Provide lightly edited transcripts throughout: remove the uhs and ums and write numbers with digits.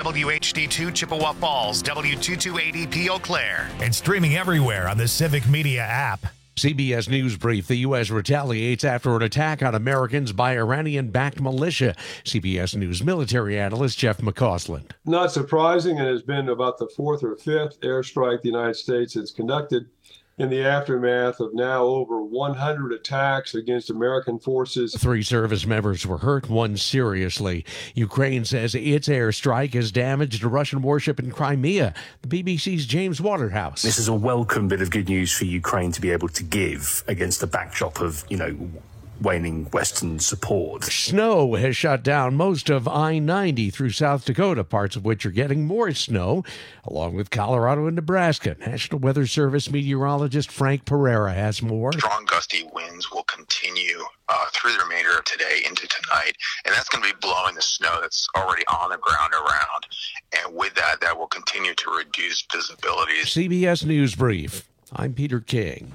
WHD2 Chippewa Falls, W228EP Eau Claire. And streaming everywhere on the Civic Media app. CBS News Brief. The U.S. retaliates after an attack on Americans by Iranian-backed militia. CBS News military analyst Jeff McCausland. Not surprising, it has been about the fourth or fifth airstrike the United States has conducted in the aftermath of now over 100 attacks against American forces. 3 service members were hurt, 1 seriously. Ukraine says its airstrike has damaged a Russian warship in Crimea. The BBC's James Waterhouse. This is a welcome bit of good news for Ukraine to be able to give against the backdrop of, waning Western support. Snow has shut down most of I-90 through South Dakota, parts of which are getting more snow, along with Colorado and Nebraska. National Weather Service meteorologist Frank Pereira has more. Strong gusty winds will continue through the remainder of today into tonight, and that's going to be blowing the snow that's already on the ground around. And with that, that will continue to reduce visibility. CBS News Brief. I'm Peter King.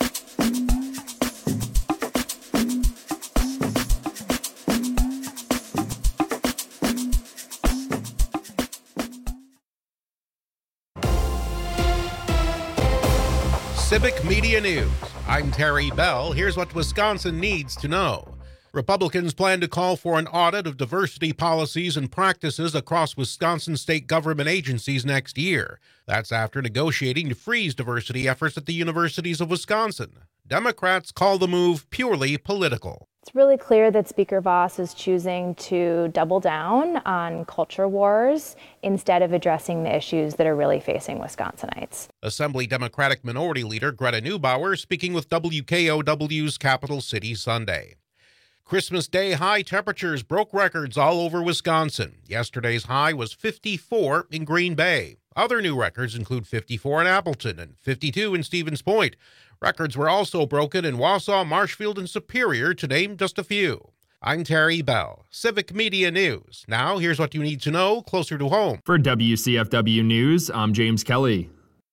Civic Media News. I'm Terry Bell. Here's what Wisconsin needs to know. Republicans plan to call for an audit of diversity policies and practices across Wisconsin state government agencies next year. That's after negotiating to freeze diversity efforts at the universities of Wisconsin. Democrats call the move purely political. It's really clear that Speaker Voss is choosing to double down on culture wars instead of addressing the issues that are really facing Wisconsinites. Assembly Democratic Minority Leader Greta Neubauer speaking with WKOW's Capital City Sunday. Christmas Day high temperatures broke records all over Wisconsin. Yesterday's high was 54 in Green Bay. Other new records include 54 in Appleton and 52 in Stevens Point. Records were also broken in Wausau, Marshfield, and Superior, to name just a few. I'm Terry Bell, Civic Media News. Now, here's what you need to know closer to home. For WCFW News, I'm James Kelly.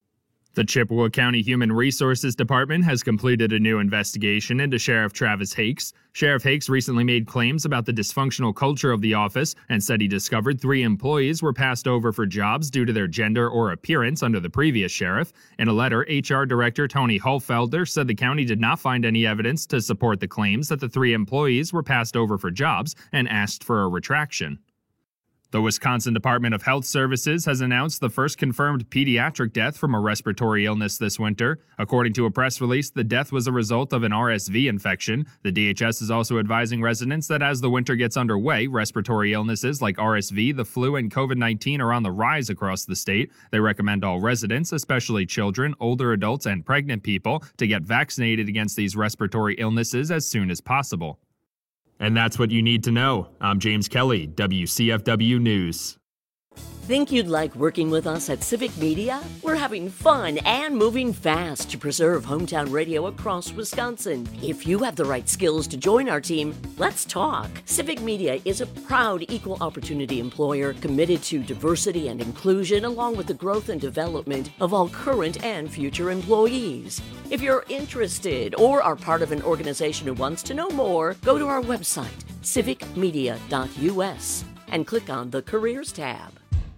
The Chippewa County Human Resources Department has completed a new investigation into Sheriff Travis Hakes. Sheriff Hakes recently made claims about the dysfunctional culture of the office and said he discovered 3 employees were passed over for jobs due to their gender or appearance under the previous sheriff. In a letter, HR Director Tony Hulfelder said the county did not find any evidence to support the claims that the 3 employees were passed over for jobs and asked for a retraction. The Wisconsin Department of Health Services has announced the first confirmed pediatric death from a respiratory illness this winter. According to a press release, the death was a result of an RSV infection. The DHS is also advising residents that as the winter gets underway, respiratory illnesses like RSV, the flu, and COVID-19 are on the rise across the state. They recommend all residents, especially children, older adults, and pregnant people, to get vaccinated against these respiratory illnesses as soon as possible. And that's what you need to know. I'm James Kelly, WCFW News. Think you'd like working with us at Civic Media? We're having fun and moving fast to preserve hometown radio across Wisconsin. If you have the right skills to join our team, let's talk. Civic Media is a proud equal opportunity employer committed to diversity and inclusion along with the growth and development of all current and future employees. If you're interested or are part of an organization who wants to know more, go to our website, civicmedia.us, and click on the Careers tab.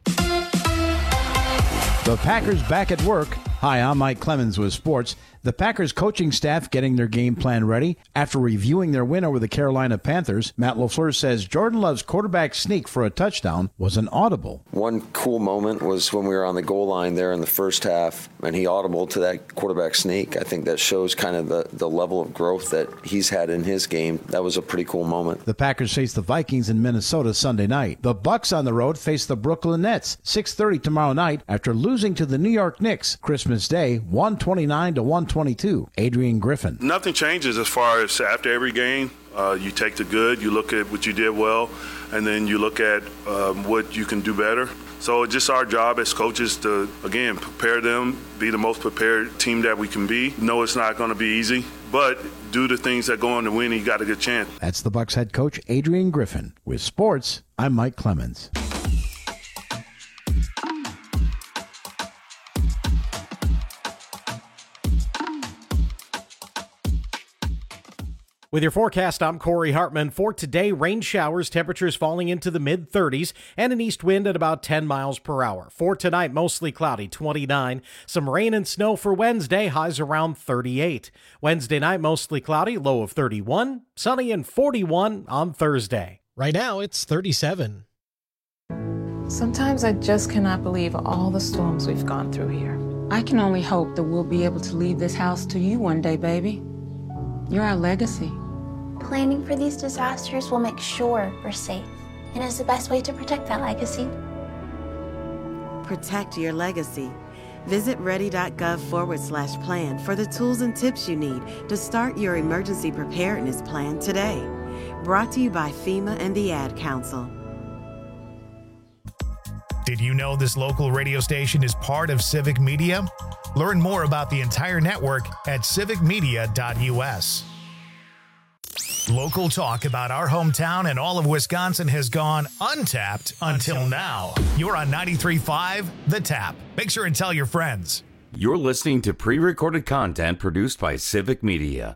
The Packers back at work. Hi, I'm Mike Clemens with sports. The Packers coaching staff getting their game plan ready. After reviewing their win over the Carolina Panthers, Matt LaFleur says Jordan Love's quarterback sneak for a touchdown was an audible. One cool moment was when we were on the goal line there in the first half, and he audibled to that quarterback sneak. I think that shows kind of the level of growth that he's had in his game. That was a pretty cool moment. The Packers face the Vikings in Minnesota Sunday night. The Bucks on the road face the Brooklyn Nets 6:30 tomorrow night after losing to the New York Knicks Christmas Day 129-122. Adrian Griffin. Nothing changes as far as after every game. You take the good, you look at what you did well, and then you look at what you can do better. So it's just our job as coaches to, again, prepare them, be the most prepared team that we can be. No, it's not going to be easy, but do the things that go on to win, you got a good chance. That's the Bucks head coach, Adrian Griffin. With sports, I'm Mike Clemens. With your forecast, I'm Corey Hartman. For today, rain showers, temperatures falling into the mid-30s, and an east wind at about 10 miles per hour. For tonight, mostly cloudy, 29. Some rain and snow for Wednesday, highs around 38. Wednesday night, mostly cloudy, low of 31. Sunny and 41 on Thursday. Right now, it's 37. Sometimes I just cannot believe all the storms we've gone through here. I can only hope that we'll be able to leave this house to you one day, baby. You're our legacy. Planning for these disasters will make sure we're safe, and is the best way to protect that legacy. Protect your legacy. Visit ready.gov/plan for the tools and tips you need to start your emergency preparedness plan today. Brought to you by FEMA and the Ad Council. Did you know this local radio station is part of Civic Media? Learn more about the entire network at civicmedia.us. Local talk about our hometown and all of Wisconsin has gone untapped until now. You're on 93.5 The Tap. Make sure and tell your friends. You're listening to pre-recorded content produced by Civic Media.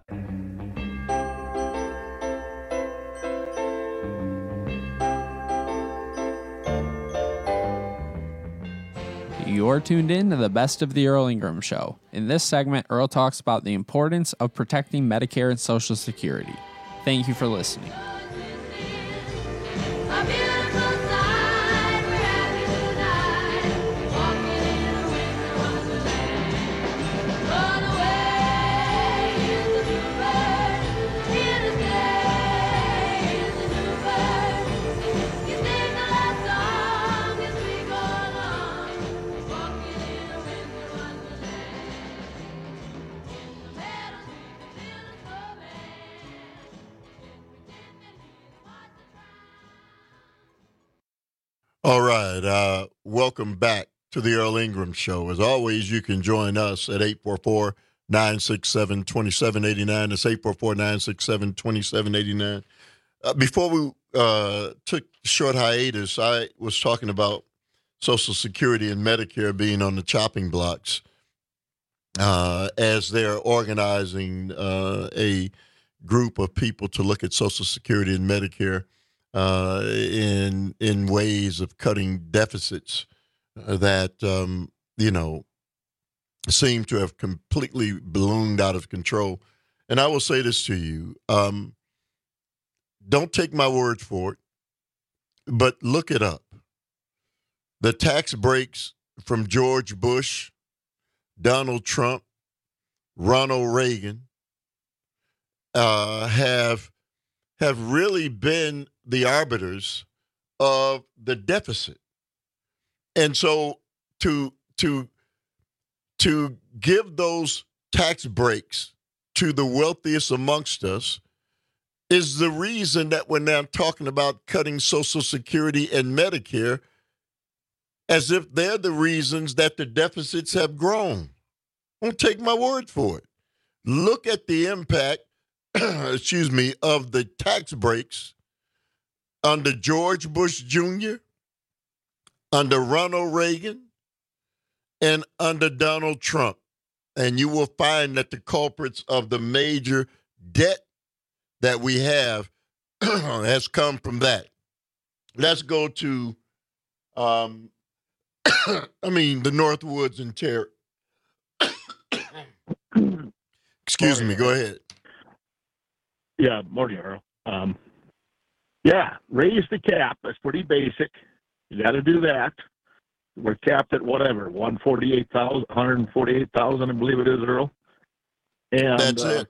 You're tuned in to the Best of the Earl Ingram Show. In this segment, Earl talks about the importance of protecting Medicare and Social Security. Thank you for listening. All right. Welcome back to the Earl Ingram Show. As always, you can join us at 844-967-2789. It's 844-967-2789. Before we took a short hiatus, I was talking about Social Security and Medicare being on the chopping blocks as they're organizing a group of people to look at Social Security and Medicare in ways of cutting deficits that seem to have completely ballooned out of control. And I will say this to you: don't take my word for it, but look it up. The tax breaks from George Bush, Donald Trump, Ronald Reagan have really been the arbiters of the deficit. And so to give those tax breaks to the wealthiest amongst us is the reason that we're now talking about cutting Social Security and Medicare, as if they're the reasons that the deficits have grown. Don't take my word for it. Look at the impact, of the tax breaks under George Bush Jr., under Ronald Reagan, and under Donald Trump. And you will find that the culprits of the major debt that we have has come from that. Let's go to, the Northwoods and Terry. Excuse me, go ahead. Yeah, morning, Earl. Raise the cap. That's pretty basic. You got to do that. We're capped at whatever, 148,000, I believe it is, Earl. And that's it.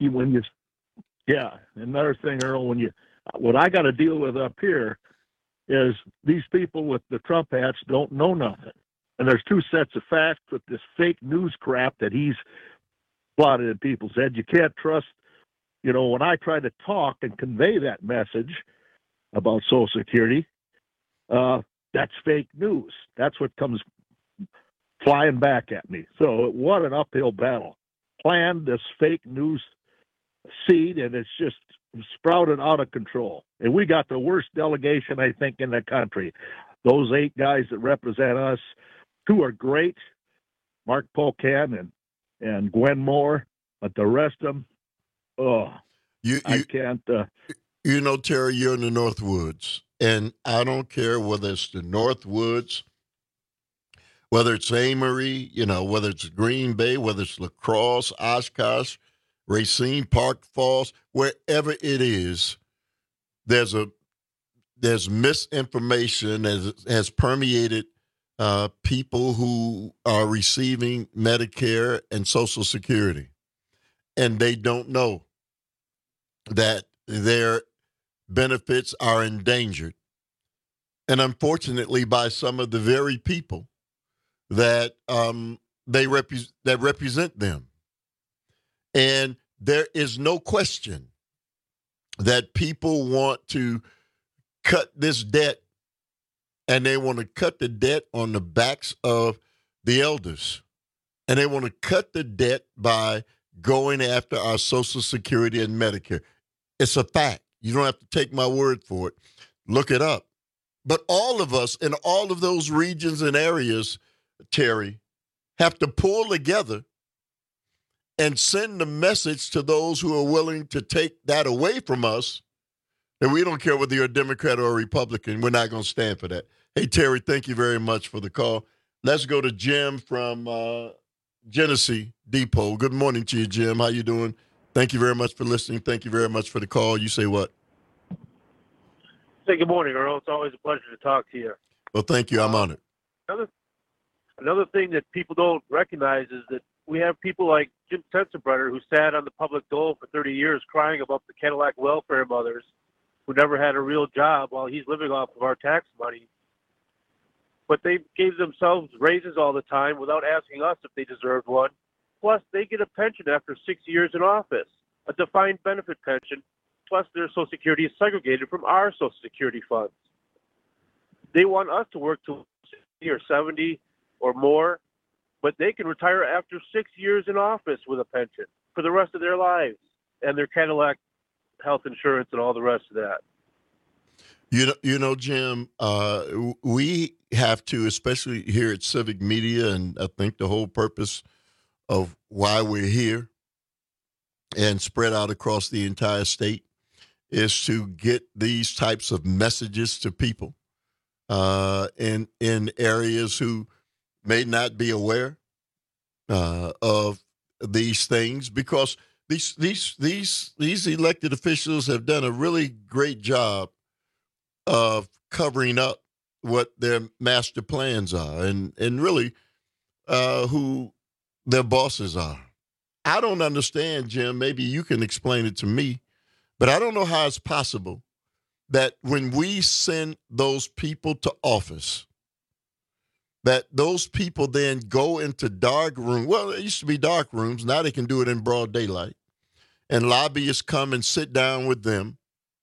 Another thing, Earl, what I got to deal with up here is these people with the Trump hats don't know nothing. And there's two sets of facts with this fake news crap that he's plotted in people's heads. You can't trust, when I try to talk and convey that message about Social Security, that's fake news. That's what comes flying back at me. So what an uphill battle. Planned this fake news seed, and it's just sprouted out of control. And we got the worst delegation, I think, in the country. Those 8 guys that represent us, 2 are great, Mark Pocan and Gwen Moore, but the rest of them, I can't. You know, Terry, you're in the Northwoods, and I don't care whether it's the Northwoods, whether it's Amory, whether it's Green Bay, whether it's La Crosse, Oshkosh, Racine, Park Falls, wherever it is, there's misinformation that has permeated people who are receiving Medicare and Social Security, and they don't know that their benefits are endangered, and unfortunately by some of the very people that that represent them. And there is no question that people want to cut this debt, and they want to cut the debt on the backs of the elders, and they want to cut the debt by going after our Social Security and Medicare. It's a fact. You don't have to take my word for it. Look it up. But all of us in all of those regions and areas, Terry, have to pull together and send the message to those who are willing to take that away from us, that we don't care whether you're a Democrat or a Republican. We're not going to stand for that. Hey, Terry, thank you very much for the call. Let's go to Jim from Genesee Depot. Good morning to you, Jim. How you doing? Thank you very much for listening. Thank you very much for the call. You say what? Say good morning, Earl. It's always a pleasure to talk to you. Well, thank you. I'm honored. Another thing that people don't recognize is that we have people like Jim Sensenbrenner, who sat on the public dole for 30 years crying about the Cadillac welfare mothers who never had a real job while he's living off of our tax money. But they gave themselves raises all the time without asking us if they deserved one. Plus, they get a pension after 6 years in office, a defined benefit pension, plus their Social Security is segregated from our Social Security funds. They want us to work to 60 or 70 or more, but they can retire after 6 years in office with a pension for the rest of their lives and their Cadillac health insurance and all the rest of that. You know, Jim, we have to, especially here at Civic Media, and I think the whole purpose of why we're here and spread out across the entire state is to get these types of messages to people in areas who may not be aware of these things, because these elected officials have done a really great job of covering up what their master plans are and really who their bosses are. I don't understand, Jim. Maybe you can explain it to me, but I don't know how it's possible that when we send those people to office, that those people then go into dark rooms. Well, it used to be dark rooms. Now they can do it in broad daylight. And lobbyists come and sit down with them.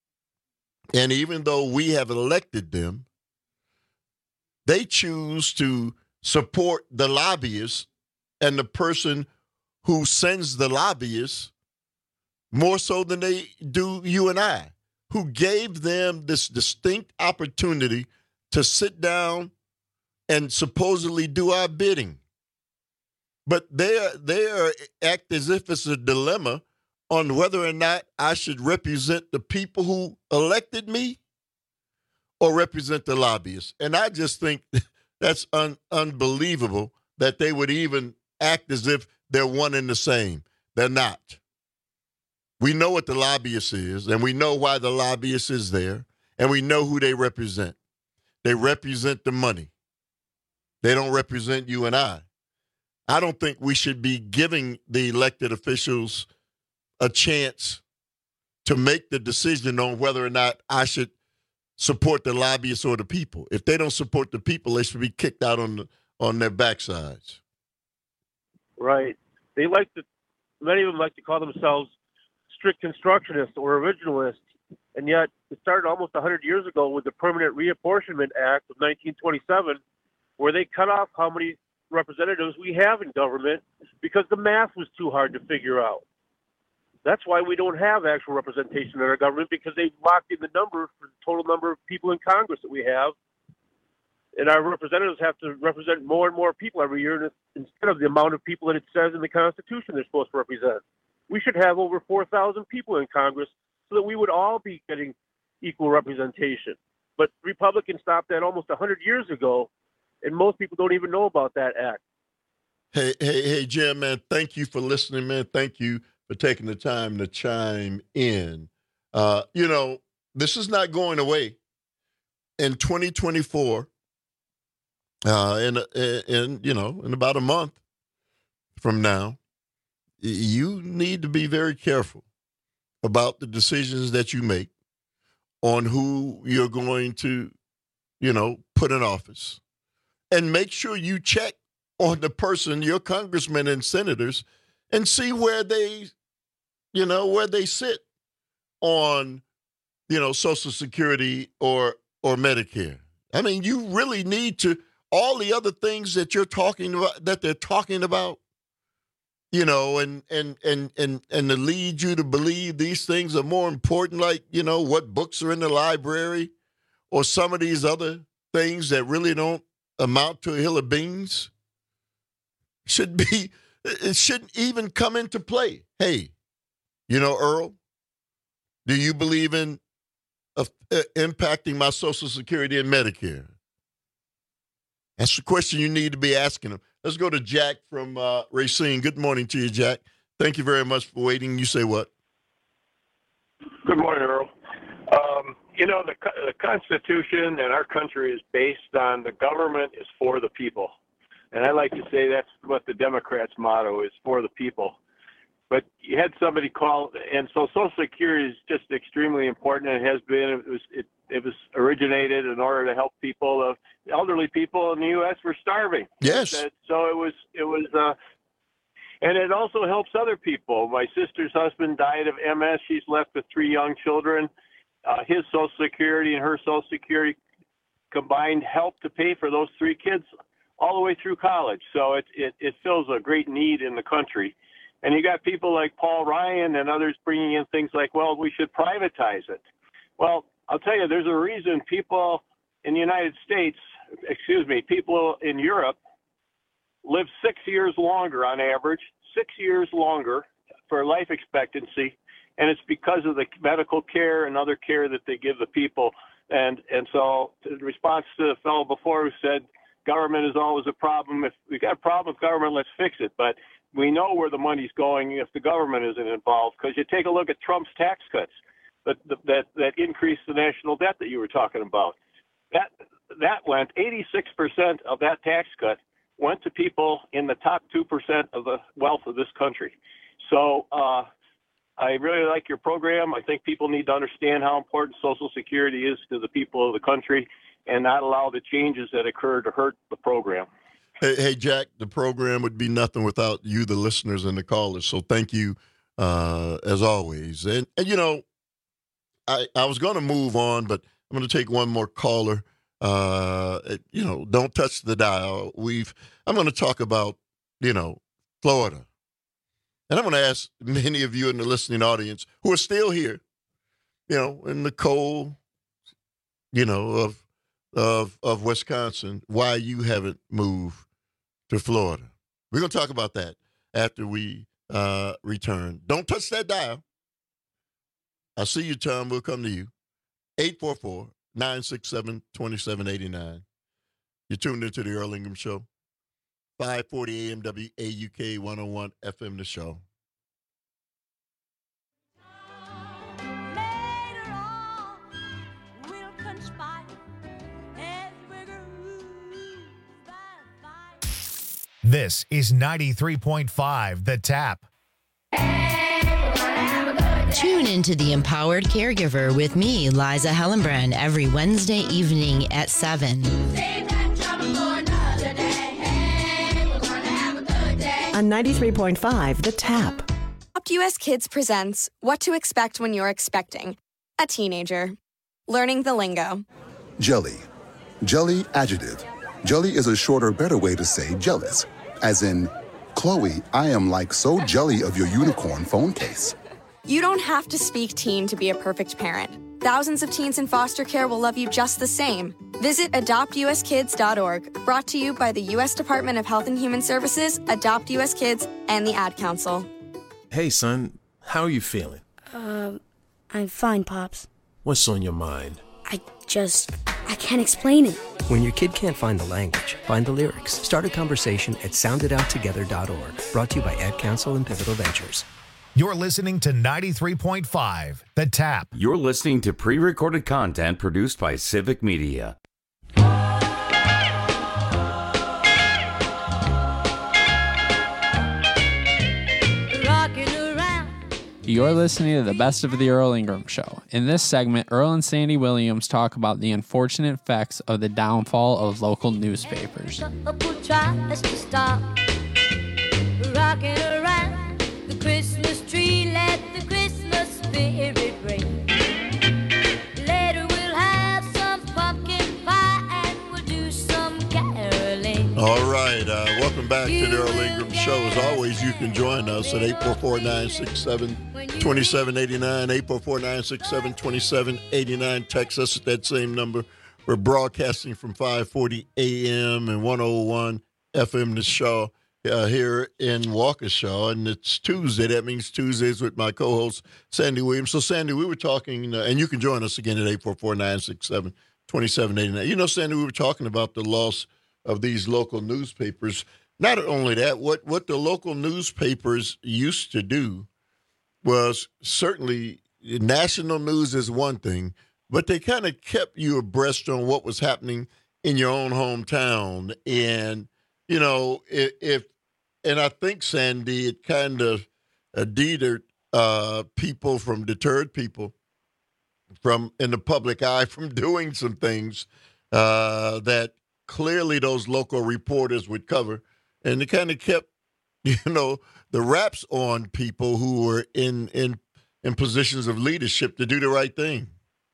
And even though we have elected them, they choose to support the lobbyists and the person who sends the lobbyists more so than they do you and I, who gave them this distinct opportunity to sit down and supposedly do our bidding. But they act as if it's a dilemma on whether or not I should represent the people who elected me or represent the lobbyists. And I just think that's unbelievable that they would even act as if they're one and the same. They're not. We know what the lobbyist is, and we know why the lobbyist is there, and we know who they represent. They represent the money. They don't represent you and I. I don't think we should be giving the elected officials a chance to make the decision on whether or not I should support the lobbyists or the people. If they don't support the people, they should be kicked out on their backsides. Right. Many of them like to call themselves strict constructionists or originalists, and yet it started almost 100 years ago with the Permanent Reapportionment Act of 1927, where they cut off how many representatives we have in government because the math was too hard to figure out. That's why we don't have actual representation in our government, because they locked in the number for the total number of people in Congress that we have. And our representatives have to represent more and more people every year instead of the amount of people that it says in the Constitution they're supposed to represent. We should have over 4,000 people in Congress so that we would all be getting equal representation. But Republicans stopped that almost 100 years ago, and most people don't even know about that act. Hey, Jim, man, thank you for listening, man. Thank you for taking the time to chime in. This is not going away. In 2024, in about a month from now, you need to be very careful about the decisions that you make on who you're going to, put in office. And make sure you check on the person, your congressmen and senators, and see where they sit on, Social Security or Medicare. I mean, you really need to, all the other things that you're talking about, that they're talking about, and to lead you to believe these things are more important, like, what books are in the library or some of these other things that really don't amount to a hill of beans, it shouldn't even come into play. Hey, Earl, do you believe in impacting my Social Security and Medicare? That's the question you need to be asking them. Let's go to Jack from Racine. Good morning to you, Jack. Thank you very much for waiting. You say what? Good morning, Earl. The Constitution and our country is based on the government is for the people. And I like to say that's what the Democrats' motto is, for the people. But you had somebody call, and so Social Security is just extremely important. It has been. It was originated in order to help people, elderly people in the U.S. were starving. Yes. So it was, and it also helps other people. My sister's husband died of MS. She's left with 3 young children. His Social Security and her Social Security combined help to pay for those 3 kids all the way through college. So it fills a great need in the country. And you got people like Paul Ryan and others bringing in things like, well, we should privatize it. Well, I'll tell you, there's a reason people in the United States, people in Europe live 6 years longer on average, 6 years longer for life expectancy. And it's because of the medical care and other care that they give the people. And so in response to the fellow before who said government is always a problem, if we got a problem with government, let's fix it. But we know where the money's going if the government isn't involved, because you take a look at Trump's tax cuts that increased the national debt that you were talking about. That went 86% of that tax cut went to people in the top 2% of the wealth of this country. So I really like your program. I think people need to understand how important Social Security is to the people of the country and not allow the changes that occur to hurt the program. Hey, Jack, the program would be nothing without you, the listeners and the callers. So thank you, as always. And I was going to move on, but I'm going to take one more caller. Don't touch the dial. I'm going to talk about, Florida. And I'm going to ask many of you in the listening audience who are still here, in the cold, of Wisconsin, why you haven't moved to Florida. We're going to talk about that after we return. Don't touch that dial. I see you, Tom. We'll come to you. 844-967-2789. You're tuned into the Earl Ingram Show. 540 AM WAUK 101 FM, the show. This is 93.5 The Tap. Tune into The Empowered Caregiver with me, Liza Hellenbrand, every Wednesday evening at 7. On 93.5 The Tap. Adopt US Kids presents What to Expect When You're Expecting a Teenager. Learning the lingo. Jelly. Jelly adjective. Jelly is a shorter, better way to say jealous. As in, Chloe, I am like so jelly of your unicorn phone case. You don't have to speak teen to be a perfect parent. Thousands of teens in foster care will love you just the same. Visit adoptuskids.org, brought to you by the U.S. Department of Health and Human Services, Adopt U.S. Kids, and the Ad Council. Hey, son, how are you feeling? I'm fine, Pops. What's on your mind? I can't explain it. When your kid can't find the language, find the lyrics. Start a conversation at sounditouttogether.org. Brought to you by Ad Council and Pivotal Ventures. You're listening to 93.5, The Tap. You're listening to pre-recorded content produced by Civic Media. You're listening to the Best of the Earl Ingram Show. In this segment, Earl and Sandy Williams talk about the unfortunate effects of the downfall of local newspapers. Tries to stop rocking around the Christmas tree. Let the Christmas spirit ring. Later we'll have some pumpkin pie and we'll do some caroling. All right, welcome back to the Earl Ingram Show. As always, you can join us at 844-967-2789, 844-967-2789. Text us at that same number. We're broadcasting from 540 AM and 101 FM the show here in Waukesha, and it's Tuesday. That means Tuesdays with my co-host, Sandy Williams. So, Sandy, we were talking, and you can join us again at 844-967-2789. You know, Sandy, we were talking about the loss of these local newspapers. Not only that, what the local newspapers used to do was certainly national news is one thing, but they kind of kept you abreast on what was happening in your own hometown. And, you know, and I think, Sandy, it kind of deterred people from in the public eye from doing some things that clearly those local reporters would cover. And it kind of kept, you know, the raps on people who were in positions of leadership to do the right thing.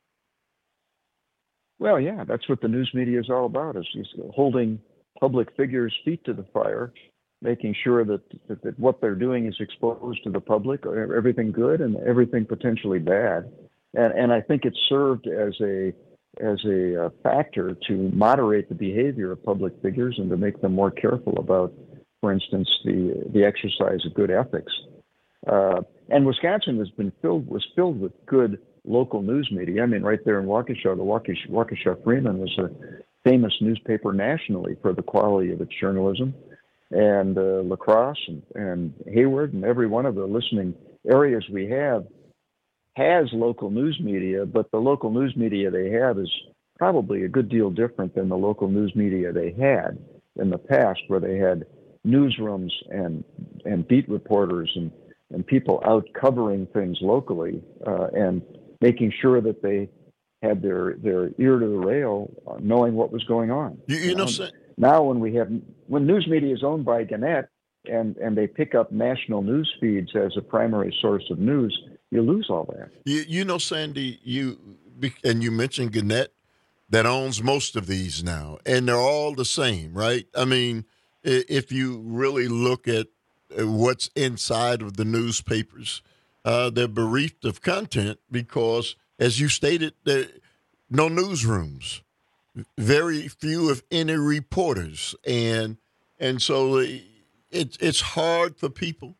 Well, yeah, that's what the news media is all about, is holding public figures' feet to the fire, making sure that what they're doing is exposed to the public, everything good and everything potentially bad. And I think it served as a factor to moderate the behavior of public figures and to make them more careful about, for instance, the exercise of good ethics. And Wisconsin was filled with good local news media. I mean, right there in Waukesha, the Waukesha Freeman was a famous newspaper nationally for the quality of its journalism. And La Crosse and Hayward and every one of the listening areas we have has local news media, but the local news media they have is probably a good deal different than the local news media they had in the past, where they had newsrooms and beat reporters and people out covering things locally and making sure that they had their ear to the rail, knowing what was going on. Now when news media is owned by Gannett and they pick up national news feeds as a primary source of news, you lose all that. You know, Sandy, you mentioned Gannett that owns most of these now, and they're all the same, right? I mean, if you really look at what's inside of the newspapers, they're bereft of content because, as you stated, there no newsrooms, very few if any reporters, and so it's hard for people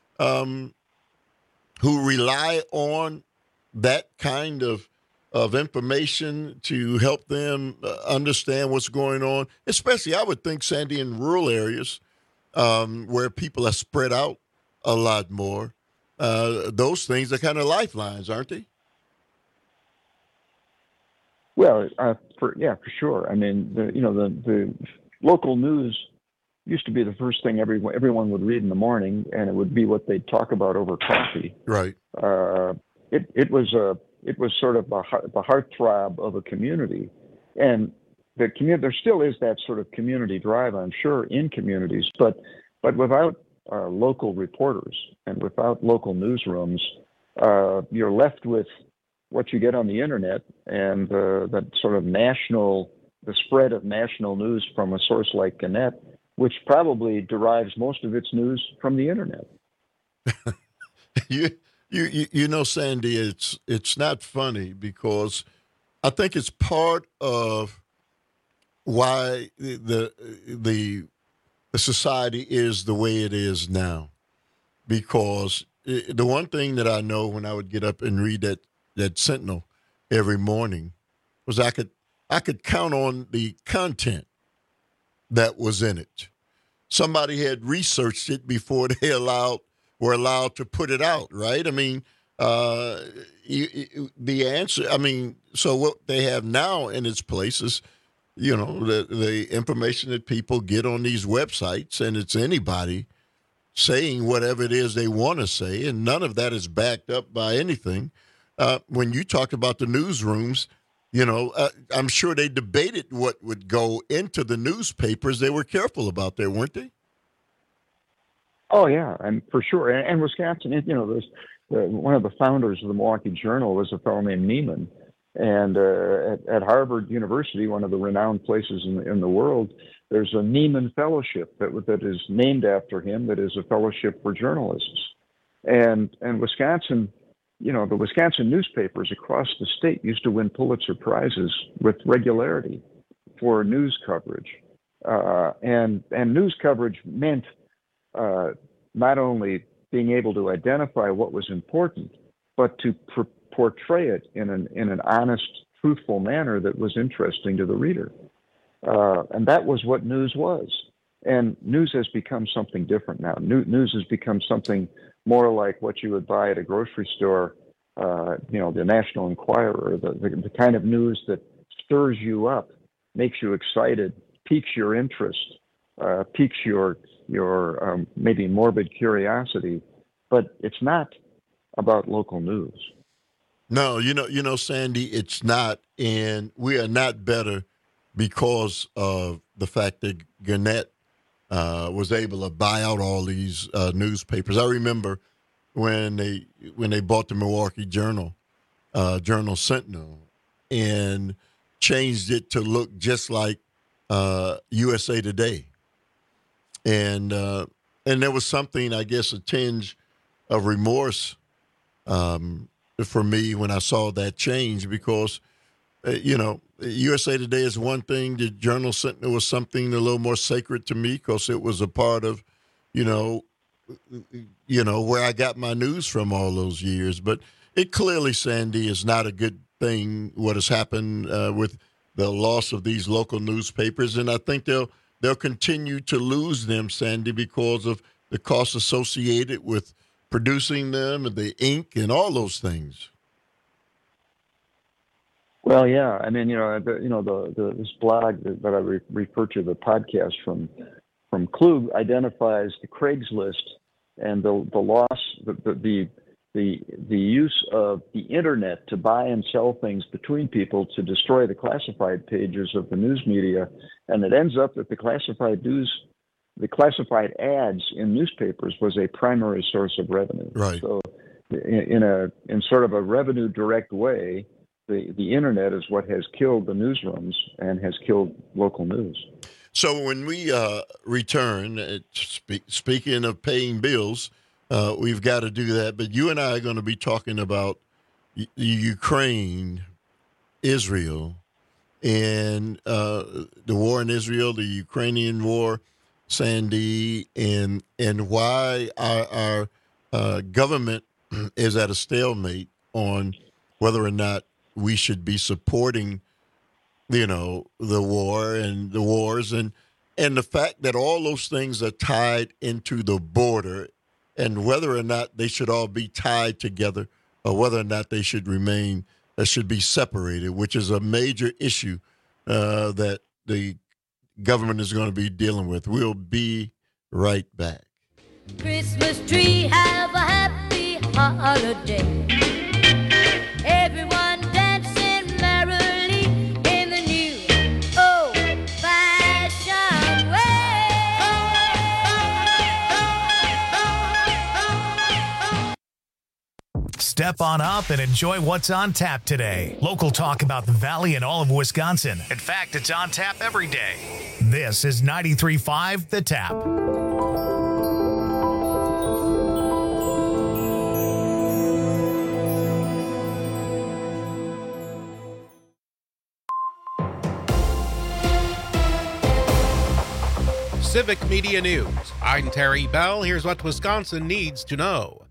who rely on that kind of information to help them understand what's going on, especially, I would think, Sandy, in rural areas where people are spread out a lot more. Those things are kind of lifelines, aren't they? Well, for sure. I mean, the local news used to be the first thing everyone would read in the morning, and it would be what they'd talk about over coffee. Right. It was sort of the heartthrob of a community, and the community. There still is that sort of community drive, I'm sure, in communities, but without local reporters and without local newsrooms, you're left with what you get on the internet and that sort of the spread of national news from a source like Gannett, which probably derives most of its news from the internet. You know, Sandy, it's not funny because I think it's part of why the society is the way it is now, because the one thing that I know when I would get up and read that Sentinel every morning was I could count on the content that was in it. Somebody had researched it before they were allowed to put it out, right? I mean, the answer, I mean, so what they have now in its place is, you know, the information that people get on these websites, and it's anybody saying whatever it is they want to say, and none of that is backed up by anything. When you talked about the newsrooms, you know, I'm sure they debated what would go into the newspapers. They were careful about that, weren't they? Oh, yeah, and for sure. And Wisconsin, you know, there's one of the founders of the Milwaukee Journal was a fellow named Neiman. And at Harvard University, one of the renowned places in the world, there's a Neiman Fellowship that is named after him, that is a fellowship for journalists. And Wisconsin, you know, the Wisconsin newspapers across the state used to win Pulitzer Prizes with regularity for news coverage. And news coverage meant not only being able to identify what was important, but to portray it in an honest, truthful manner that was interesting to the reader. And that was what news was. And news has become something different now. News has become something more like what you would buy at a grocery store, you know, the National Enquirer, the kind of news that stirs you up, makes you excited, piques your interest, piques your maybe morbid curiosity. But it's not about local news. No, you know, Sandy, it's not, and we are not better because of the fact that Gannett was able to buy out all these newspapers. I remember when they bought the Milwaukee Journal Sentinel, and changed it to look just like USA Today, and there was something, I guess, a tinge of remorse for me when I saw that change, because, you know, USA Today is one thing. The Journal Sentinel was something a little more sacred to me because it was a part of, you know, where I got my news from all those years. But it clearly, Sandy, is not a good thing what has happened with the loss of these local newspapers. And I think they'll continue to lose them, Sandy, because of the costs associated with producing them and the ink and all those things. Well, yeah. I mean, this blog that I refer to, the podcast from Klug, identifies the Craigslist and the loss, the use of the internet to buy and sell things between people to destroy the classified pages of the news media, and it ends up that the classified ads in newspapers was a primary source of revenue. Right. So, in sort of a revenue direct way, the internet is what has killed the newsrooms and has killed local news. So when we return, speaking of paying bills, we've got to do that. But you and I are going to be talking about Ukraine, Israel, and the war in Israel, the Ukrainian war, Sandy, and why our government is at a stalemate on whether or not we should be supporting, you know, the war and the wars, and the fact that all those things are tied into the border, and whether or not they should all be tied together or whether or not they should be separated, which is a major issue that the government is going to be dealing with. We'll be right back. Christmas tree, have a happy holiday. Everyone dancing merrily in the new old-fashioned way. Step on up and enjoy what's on tap today. Local talk about the Valley and all of Wisconsin. In fact, it's on tap every day. This is 93.5 The Tap. Civic Media News. I'm Terry Bell. Here's what Wisconsin needs to know.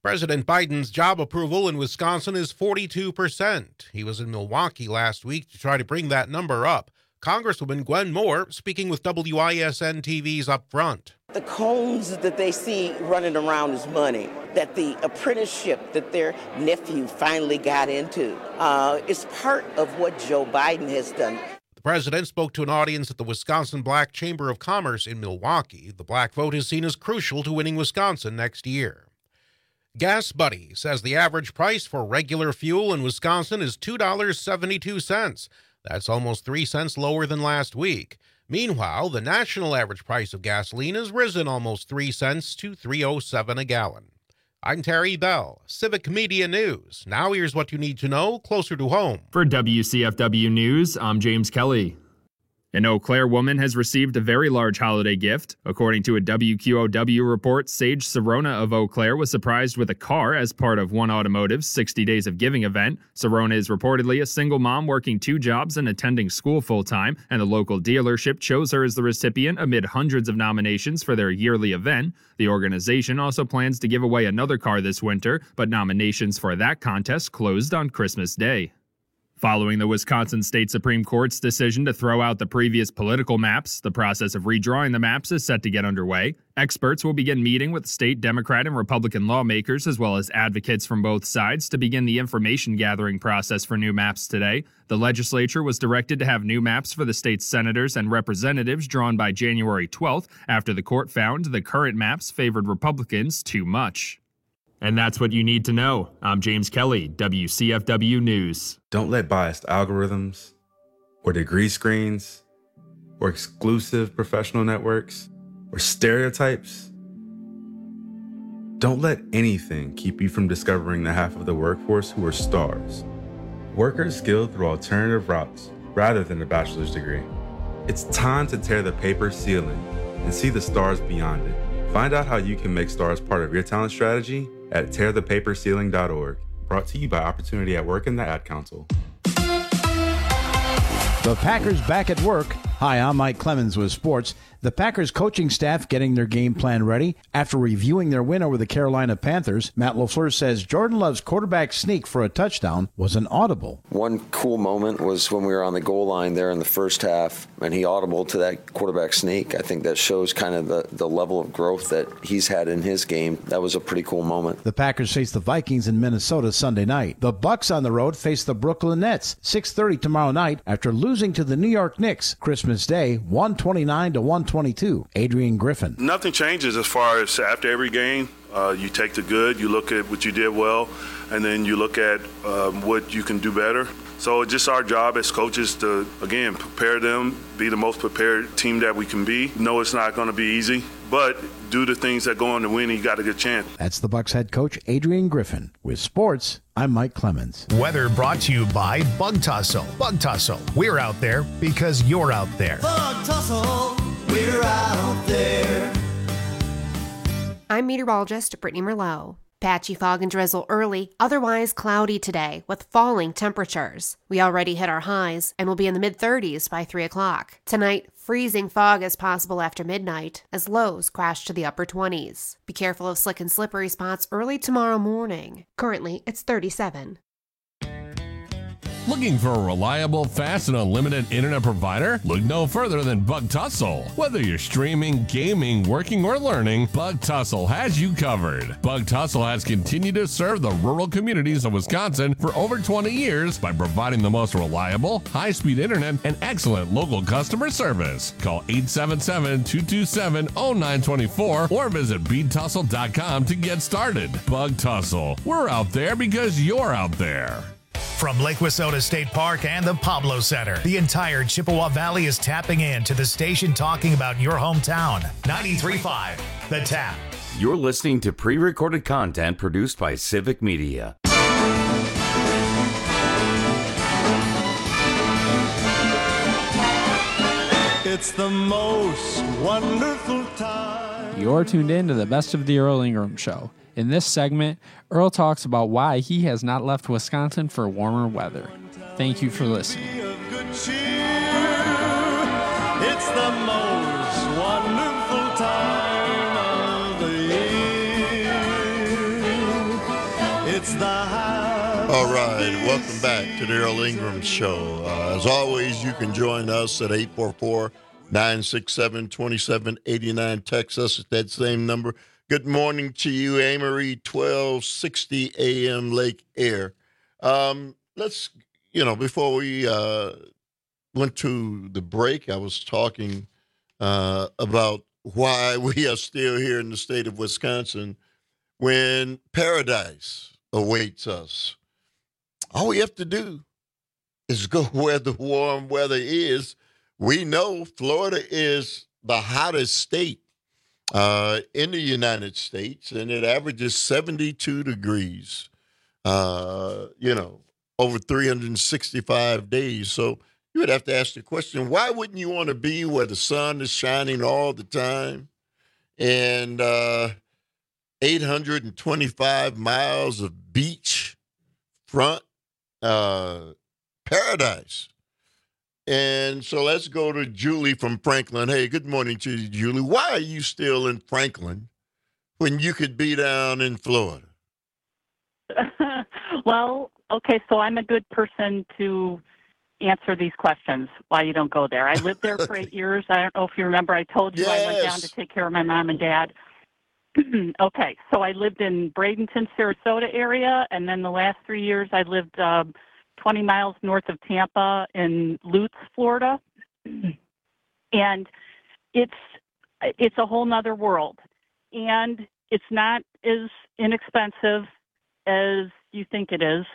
President Biden's job approval in Wisconsin is 42%. He was in Milwaukee last week to try to bring that number up. Congresswoman Gwen Moore speaking with WISN TV's Up Front. The cones that they see running around is money. That the apprenticeship that their nephew finally got into is part of what Joe Biden has done. The president spoke to an audience at the Wisconsin Black Chamber of Commerce in Milwaukee. The black vote is seen as crucial to winning Wisconsin next year. Gas Buddy says the average price for regular fuel in Wisconsin is $2.72. That's almost 3 cents lower than last week. Meanwhile, the national average price of gasoline has risen almost 3 cents to $3.07 a gallon. I'm Terry Bell, Civic Media News. Now here's what you need to know closer to home. For WCFW News, I'm James Kelly. An Eau Claire woman has received a very large holiday gift. According to a WQOW report, Sage Serona of Eau Claire was surprised with a car as part of One Automotive's 60 Days of Giving event. Serona is reportedly a single mom working 2 jobs and attending school full-time, and the local dealership chose her as the recipient amid hundreds of nominations for their yearly event. The organization also plans to give away another car this winter, but nominations for that contest closed on Christmas Day. Following the Wisconsin State Supreme Court's decision to throw out the previous political maps, the process of redrawing the maps is set to get underway. Experts will begin meeting with state Democrat and Republican lawmakers as well as advocates from both sides to begin the information gathering process for new maps today. The legislature was directed to have new maps for the state's senators and representatives drawn by January 12th after the court found the current maps favored Republicans too much. And that's what you need to know. I'm James Kelly, WCFW News. Don't let biased algorithms or degree screens or exclusive professional networks or stereotypes, don't let anything keep you from discovering the half of the workforce who are stars. Workers skilled through alternative routes rather than a bachelor's degree. It's time to tear the paper ceiling and see the stars beyond it. Find out how you can make stars part of your talent strategy at tearthepaperceiling.org. Brought to you by Opportunity at Work and the Ad Council. The Packers back at work. Hi, I'm Mike Clemens with sports. The Packers coaching staff getting their game plan ready. After reviewing their win over the Carolina Panthers, Matt LaFleur says Jordan Love's quarterback sneak for a touchdown was an audible. One cool moment was when we were on the goal line there in the first half, and he audible to that quarterback sneak. I think that shows kind of the level of growth that he's had in his game. That was a pretty cool moment. The Packers face the Vikings in Minnesota Sunday night. The Bucks on the road face the Brooklyn Nets, 6:30 tomorrow night after losing to the New York Knicks Christmas Day, 129-122. Adrian Griffin. Nothing changes as far as after every game. You take the good, you look at what you did well, and then you look at what you can do better. So it's just our job as coaches to, again, prepare them, be the most prepared team that we can be. No, it's not going to be easy, but do the things that go on to win, you got a good chance. That's the Bucks head coach, Adrian Griffin. With sports, I'm Mike Clemens. Weather brought to you by Bug Tussle. Bug Tussle, we're out there because you're out there. Bug Tussle, we're out there. I'm meteorologist Brittany Merlot. Patchy fog and drizzle early, otherwise cloudy today with falling temperatures. We already hit our highs and will be in the mid-30s by 3 o'clock. Tonight, freezing fog is possible after midnight as lows crash to the upper 20s. Be careful of slick and slippery spots early tomorrow morning. Currently, it's 37. Looking for a reliable, fast, and unlimited internet provider? Look no further than Bug Tussle. Whether you're streaming, gaming, working, or learning, Bug Tussle has you covered. Bug Tussle has continued to serve the rural communities of Wisconsin for over 20 years by providing the most reliable, high-speed internet and excellent local customer service. Call 877-227-0924 or visit BeatTussle.com to get started. Bug Tussle. We're out there because you're out there. From Lake Wissota State Park and the Pablo Center, the entire Chippewa Valley is tapping in to the station talking about your hometown. 93.5, The Tap. You're listening to pre-recorded content produced by Civic Media. It's the most wonderful time. You're tuned in to the Best of the Earl Ingram Show. In this segment, Earl talks about why he has not left Wisconsin for warmer weather. Thank you for listening. It's the most wonderful time of the year. right, welcome back to the Earl Ingram Show. As always, you can join us at 844-967-2789. Text us at that same number. Good morning to you, Amory, 1260 AM Lake Air. Let's, before we went to the break, I was talking about why we are still here in the state of Wisconsin when paradise awaits us. All we have to do is go where the warm weather is. We know Florida is the hottest state in the United States, and it averages 72 degrees, over 365 days. So you would have to ask the question, why wouldn't you want to be where the sun is shining all the time and 825 miles of beach front paradise? And so let's go to Julie from Franklin. Hey, good morning to you, Julie. Why are you still in Franklin when you could be down in Florida? Well, okay, so I'm a good person to answer these questions, why you don't go there. I lived there for 8 years. I don't know if you remember, I told you I went down to take care of my mom and dad. Okay, so I lived in Bradenton, Sarasota area, and then the last 3 years I lived 20 miles north of Tampa in Lutz, Florida. And it's a whole nother world. And it's not as inexpensive as you think it is.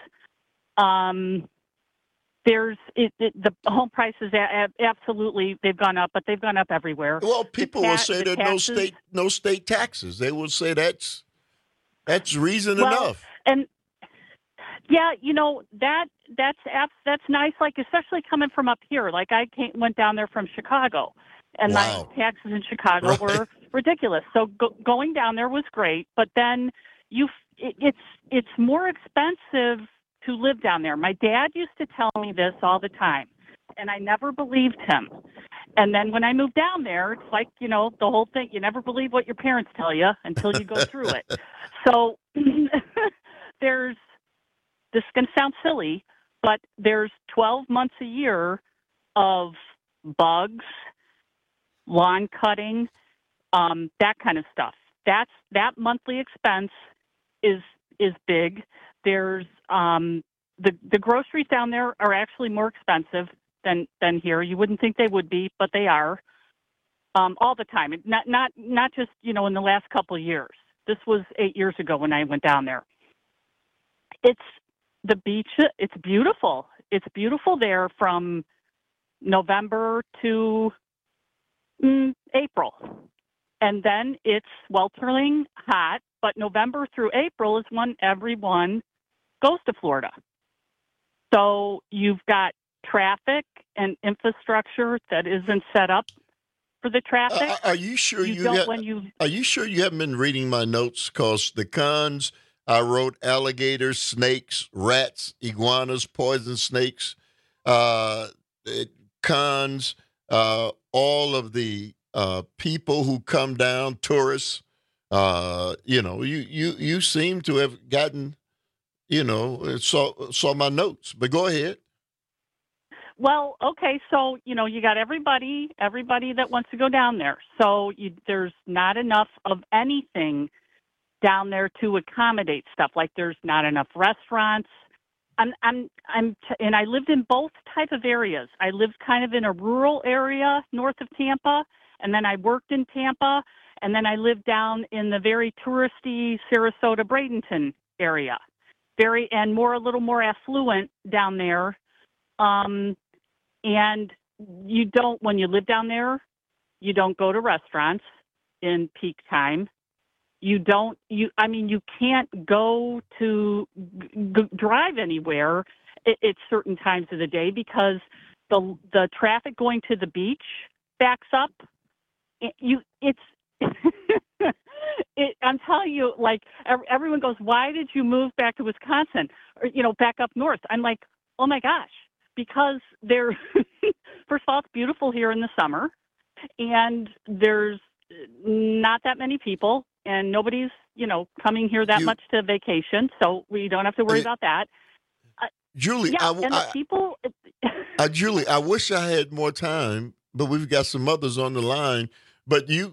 The home prices absolutely, they've gone up, but they've gone up everywhere. Well, people will say that no state taxes. They will say that's reason enough. And yeah, that's nice. Like especially coming from up here. Like I went down there from Chicago, and my taxes in Chicago were ridiculous. So going down there was great, but then it's more expensive to live down there. My dad used to tell me this all the time, and I never believed him. And then when I moved down there, it's like, the whole thing, you never believe what your parents tell you until you go through it. So this is going to sound silly, but there's 12 months a year of bugs, lawn cutting, that kind of stuff. That monthly expense is big. There's the groceries down there are actually more expensive than here. You wouldn't think they would be, but they are all the time. Not just in the last couple of years. This was 8 years ago when I went down there. It's the beach. It's beautiful. It's beautiful there from November to April, and then it's sweltering hot. But November through April is when everyone goes to Florida. So you've got traffic and infrastructure that isn't set up for the traffic. Are you sure Are you sure you haven't been reading my notes? Because the cons, I wrote alligators, snakes, rats, iguanas, poison snakes, cons, all of the people who come down, tourists. You seem to have gotten, saw my notes, but go ahead. Well, okay, so you got everybody that wants to go down there. So there's not enough of anything down there to accommodate stuff. Like there's not enough restaurants. And I lived in both type of areas. I lived kind of in a rural area north of Tampa, and then I worked in Tampa. And then I lived down in the very touristy Sarasota, Bradenton area, a little more affluent down there. And when you live down there, you don't go to restaurants in peak time. You can't go to drive anywhere at certain times of the day because the traffic going to the beach backs up. I'm telling you, like everyone goes, why did you move back to Wisconsin or, back up north? I'm like, oh my gosh, because first of all, it's beautiful here in the summer and there's not that many people and nobody's, coming here that much to vacation. So we don't have to worry about that. Julie, Julie, I wish I had more time, but we've got some others on the line. But you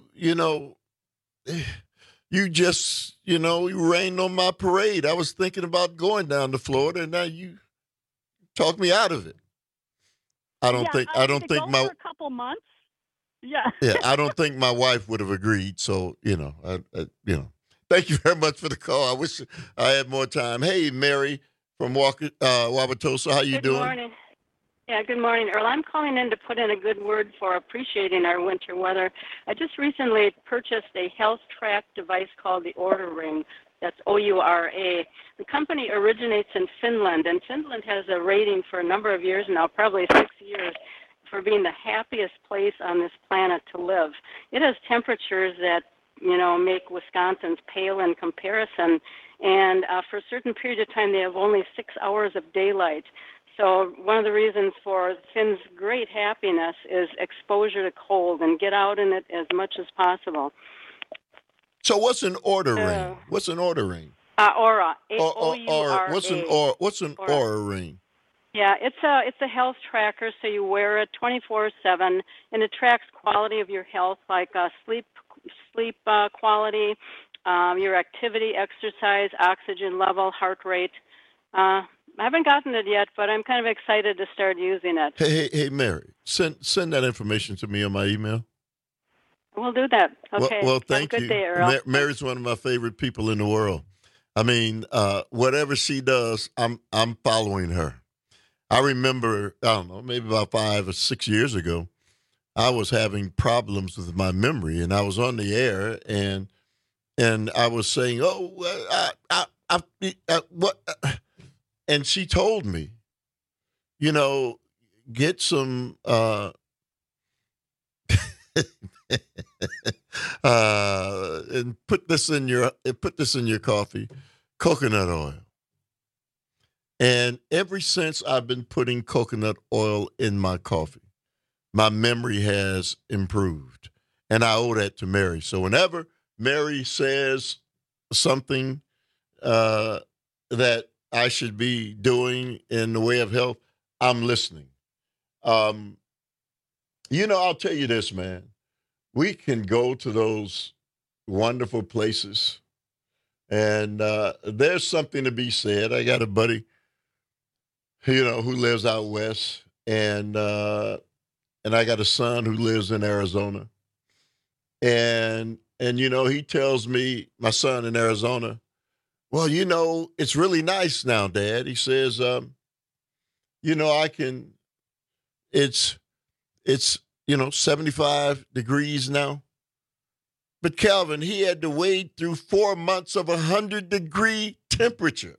just, you rained on my parade. I was thinking about going down to Florida, and now you talked me out of it. I don't think for a couple months. Yeah. Yeah, I don't think my wife would have agreed. So, thank you very much for the call. I wish I had more time. Hey, Mary from Wauwatosa, how you doing? Good morning. Yeah, good morning, Earl. I'm calling in to put in a good word for appreciating our winter weather. I just recently purchased a health track device called the Oura Ring. That's OURA. The company originates in Finland, and Finland has a rating for a number of years now, probably 6 years, for being the happiest place on this planet to live. It has temperatures that, make Wisconsin's pale in comparison, and for a certain period of time, they have only 6 hours of daylight. So one of the reasons for Finn's great happiness is exposure to cold and get out in it as much as possible. So what's an Oura Ring? What's an Oura Ring? Oura. Or what's an Oura Ring? Yeah, it's a health tracker, so you wear it 24/7, and it tracks quality of your health, like sleep quality, your activity, exercise, oxygen level, heart rate. I haven't gotten it yet, but I'm kind of excited to start using it. Hey, Mary, send that information to me on my email. We'll do that. Okay. Well, thank you. Have a good day, Earl. Mary's one of my favorite people in the world. I mean, whatever she does, I'm following her. I remember, I don't know, maybe about 5 or 6 years ago, I was having problems with my memory, and I was on the air, and I was saying, what? And she told me, get some and put this in your coffee, coconut oil. And ever since I've been putting coconut oil in my coffee, my memory has improved. And I owe that to Mary. So whenever Mary says something that I should be doing in the way of health, I'm listening. I'll tell you this, man. We can go to those wonderful places, and there's something to be said. I got a buddy, who lives out west, and I got a son who lives in Arizona, and he tells me, my son in Arizona, well, it's really nice now, Dad. He says, it's 75 degrees now. But Calvin, he had to wade through 4 months of 100-degree temperature.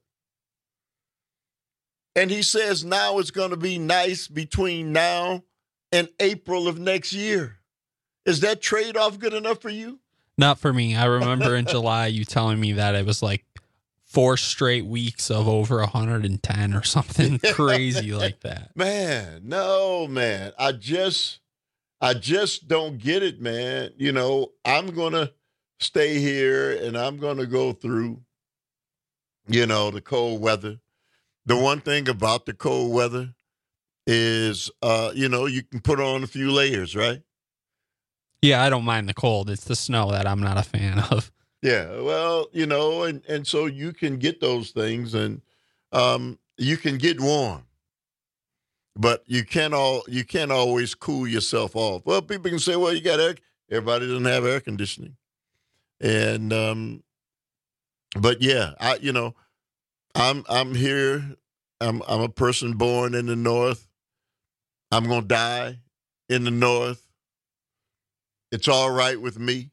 And he says now it's going to be nice between now and April of next year. Is that trade-off good enough for you? Not for me. I remember in July you telling me that it was like 4 straight weeks of over 110 or something crazy like that. Man, no, man. I just don't get it, man. I'm going to stay here and I'm going to go through, the cold weather. The one thing about the cold weather is, you can put on a few layers, right? Yeah, I don't mind the cold. It's the snow that I'm not a fan of. Yeah, well, and so you can get those things and you can get warm. But you can't always cool yourself off. Well, people can say, well, you got air. Everybody doesn't have air conditioning. And but yeah, I'm here. I'm a person born in the North. I'm gonna die in the North. It's all right with me.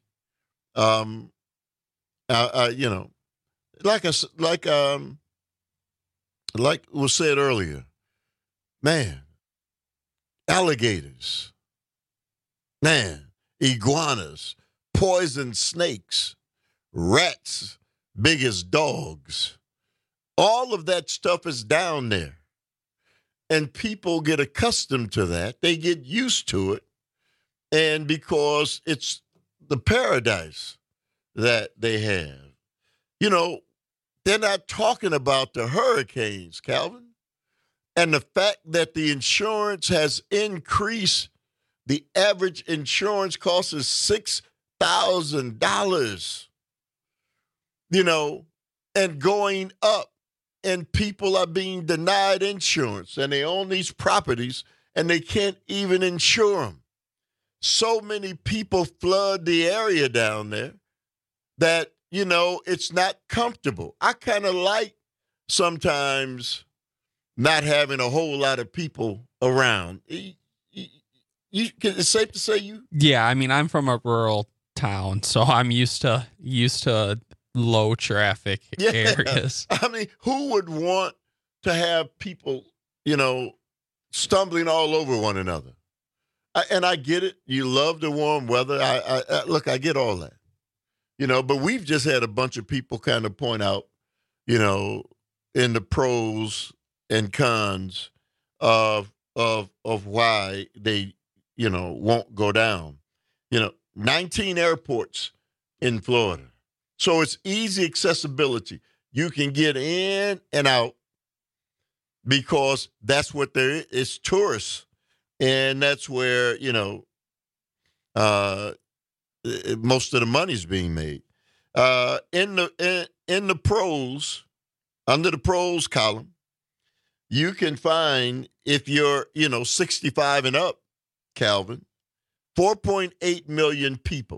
Like was said earlier, man, alligators, man, iguanas, poison snakes, rats, big as dogs. All of that stuff is down there. And people get accustomed to that. They get used to it. And because it's the paradise that they have. They're not talking about the hurricanes, Calvin. And the fact that the insurance has increased, the average insurance cost is $6,000, and going up. And people are being denied insurance, and they own these properties, and they can't even insure them. So many people flood the area down there that, it's not comfortable. I kind of like sometimes not having a whole lot of people around. It's safe to say you? Yeah, I mean, I'm from a rural town, so I'm used to low traffic areas. I mean, who would want to have people, stumbling all over one another? And I get it. You love the warm weather. Look, I get all that, but we've just had a bunch of people kind of point out, in the pros and cons of why they, won't go down. 19 airports in Florida. So it's easy accessibility. You can get in and out because that's what there is. It's tourists. And that's where, most of the money's being made. In the pros, under the pros column, you can find, if you're, 65 and up, Calvin, 4.8 million people,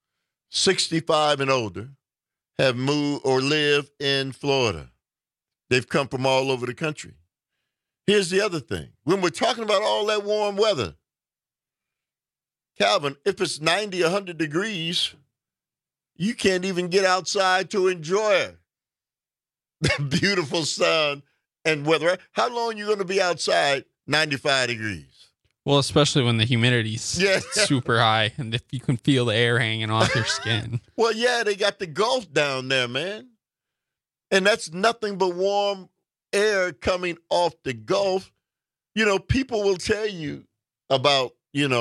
65 and older, have moved or live in Florida. They've come from all over the country. Here's the other thing. When we're talking about all that warm weather, Calvin, if it's 90, 100 degrees, you can't even get outside to enjoy the beautiful sun and weather. How long are you going to be outside 95 degrees? Well, especially when the humidity's super high and if you can feel the air hanging off your skin. Well, yeah, they got the Gulf down there, man. And that's nothing but warm air coming off the Gulf. People will tell you about,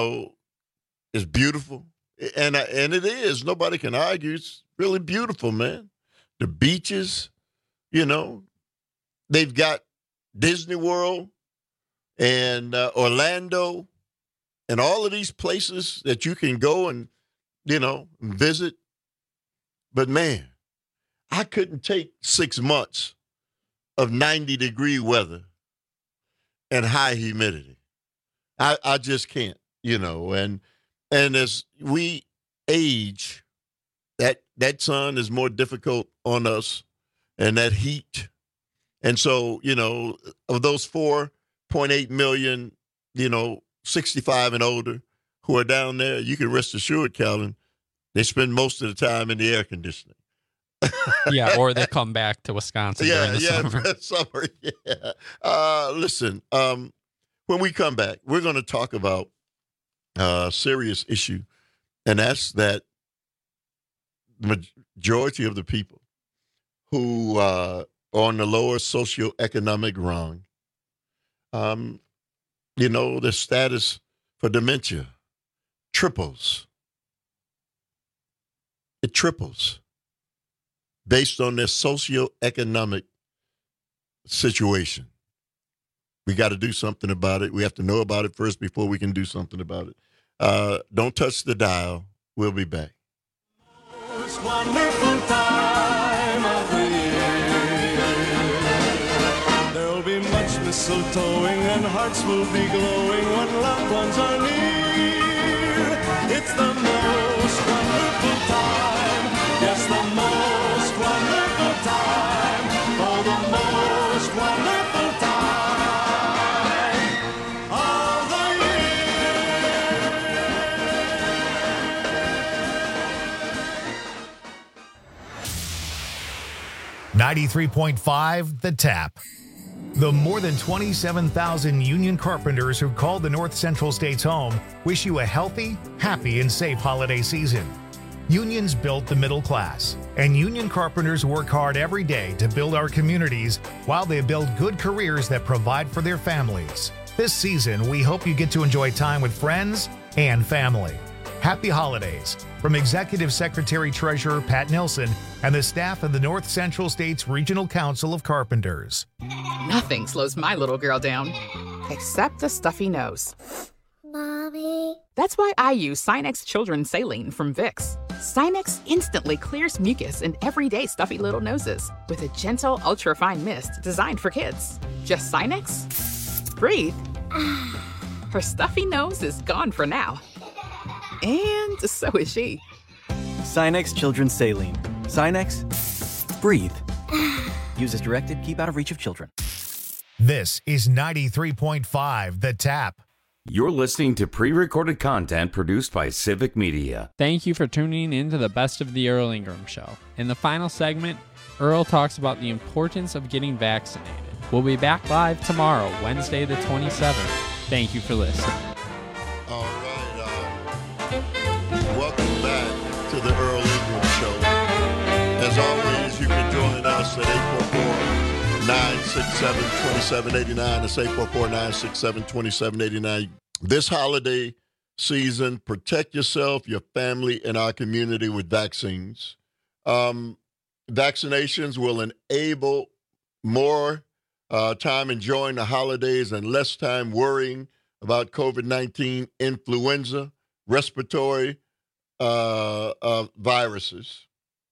it's beautiful. And it is. Nobody can argue. It's really beautiful, man. The beaches, they've got Disney World and Orlando and all of these places that you can go and, visit. But, man, I couldn't take 6 months of 90-degree weather and high humidity. I just can't, and as we age, that sun is more difficult on us and that heat. And so, of those 4.8 million, 65 and older who are down there, you can rest assured, Calvin, they spend most of the time in the air conditioning. Yeah, or they come back to Wisconsin during the summer. Listen, when we come back, we're going to talk about a serious issue, and that's that the majority of the people who are on the lower socioeconomic rung, the status for dementia triples. It triples based on their socioeconomic situation. We got to do something about it. We have to know about it first before we can do something about it. Don't touch the dial. We'll be back. Most wonderful time of the year. There'll be much mistletoeing and hearts will be glowing when loved ones are near. It's the most wonderful time. Yes, the most wonderful time. Oh, the most wonderful time of the year. 93.5 The Tap. The more than 27,000 union carpenters who called the North Central States home wish you a healthy, happy, and safe holiday season. Unions built the middle class, and union carpenters work hard every day to build our communities while they build good careers that provide for their families. This season, we hope you get to enjoy time with friends and family. Happy holidays from Executive Secretary Treasurer Pat Nilsson and the staff of the North Central States Regional Council of Carpenters. Nothing slows my little girl down, except a stuffy nose. Mommy. That's why I use Sinex Children's Saline from Vicks. Sinex instantly clears mucus in everyday stuffy little noses with a gentle, ultra-fine mist designed for kids. Just Sinex? Breathe. Her stuffy nose is gone for now. And so is she. Sinex Children's Saline. Sinex, breathe. Use as directed, keep out of reach of children. This is 93.5 The Tap. You're listening to pre-recorded content produced by Civic Media. Thank you for tuning in to the Best of the Earl Ingram Show. In the final segment, Earl talks about the importance of getting vaccinated. We'll be back live tomorrow, Wednesday the 27th. Thank you for listening. All right. Welcome back to the Earl Ingram Show. As always, you can join us at 844-967-2789. That's 844-967-2789. This holiday season, protect yourself, your family, and our community with vaccines. Vaccinations will enable more time enjoying the holidays and less time worrying about COVID-19, influenza, respiratory viruses.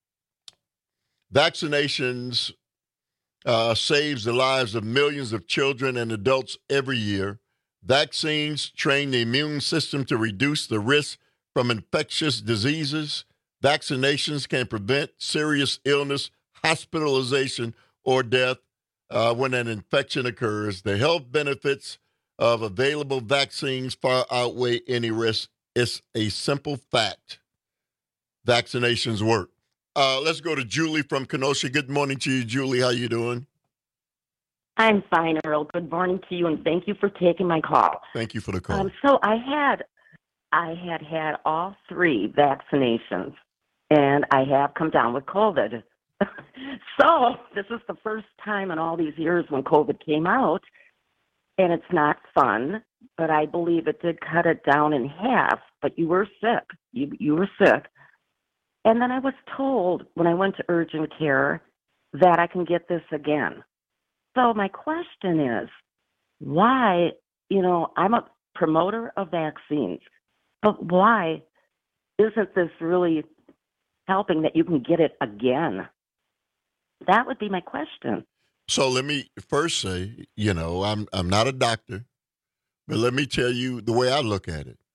Vaccinations saves the lives of millions of children and adults every year. Vaccines train the immune system to reduce the risk from infectious diseases. Vaccinations can prevent serious illness, hospitalization, or death when an infection occurs. The health benefits of available vaccines far outweigh any risk. It's a simple fact. Vaccinations work. Let's go to Julie from Kenosha. Good morning to you, Julie. How you doing? I'm fine, Earl. Good morning to you, and thank you for taking my call. Thank you for the call. So I had all 3 vaccinations, and I have come down with COVID. So this is the first time in all these years when COVID came out, and it's not fun, but I believe it did cut it down in half. But you were sick. You were sick. And then I was told when I went to urgent care that I can get this again. So my question is, why, I'm a promoter of vaccines, but why isn't this really helping that you can get it again? That would be my question. So let me first say, I'm not a doctor, but let me tell you the way I look at it.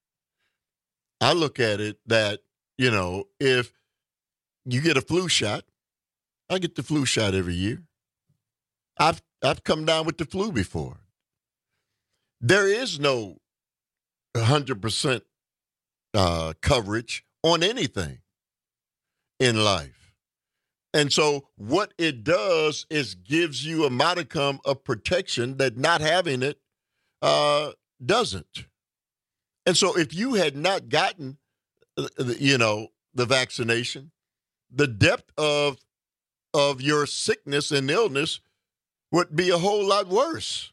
I look at it that, if you get a flu shot, I get the flu shot every year. I've come down with the flu before. There is no 100% coverage on anything in life. And so what it does is gives you a modicum of protection that not having it doesn't. And so if you had not gotten, the vaccination, the depth of your sickness and illness would be a whole lot worse.